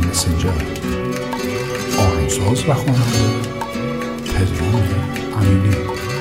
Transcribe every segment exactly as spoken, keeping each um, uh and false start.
مسنجر. آهنگساز و خواننده پدرام امینی.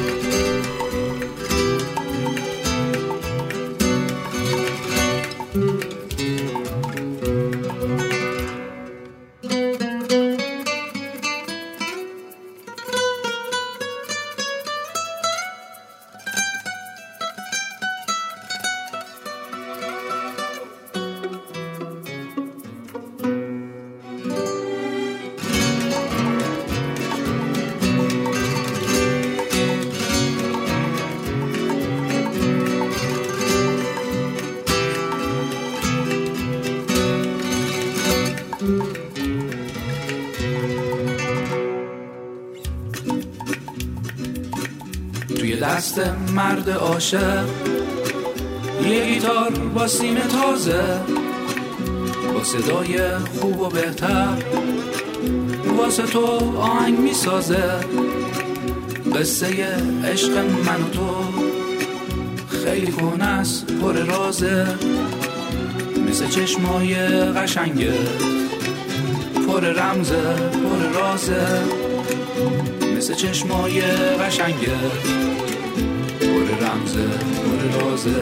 توی دست مرد عاشق یه گیتار با سیم تازه، با صدای خوب و بهتر واسه تو آهنگ میسازه. قصه عشق من و تو خیلی کهنه است، پر رازه، مثل چشمای قشنگه، پر رمزه، پر رازه، مثل چشمای قشنگه، پر رمزه، پر رازه.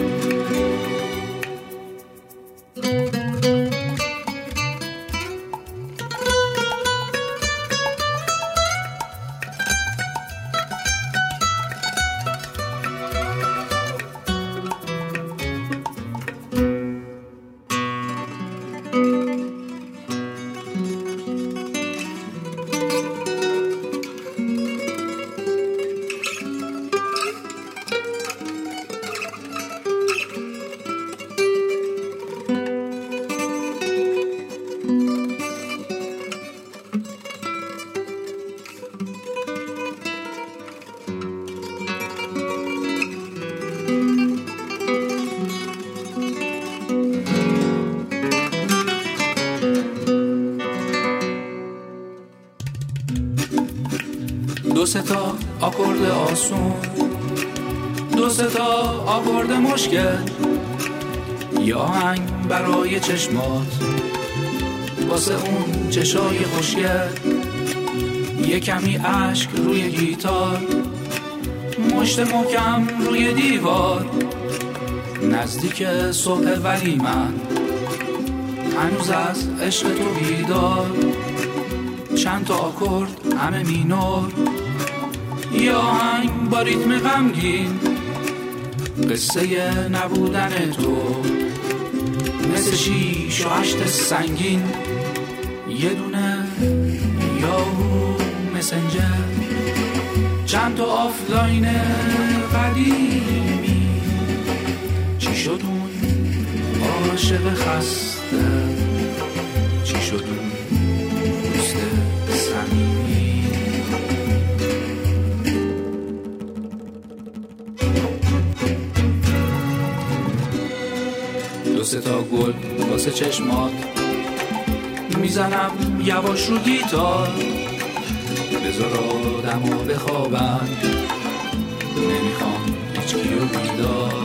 دو سه تا آکورد آسون، دو سه تا آکورد مشکل، یه آهنگ برای چشمات واسه اون چشای خوشگل، یه کمی عشق روی گیتار، مشت محکم روی دیوار، نزدیک صبح ولی من هنوز از عشق تو بیدار. چند تا آکورد همه مینور، یه آهنگ با ریتم غمگین، قصه نبودن تو مثل شیش و هشت سنگین. یه دونه یاهو مسنجر، چند تا آفلاین قدیمی، چی شد اون عاشق خسته، چی شد اون دوست صمیمی. دو سه تا گل واسه چشمات میزنم یواش رو گیتار، بذار آدمو بخوابن، نمیخوام هیچ کیو بیدار.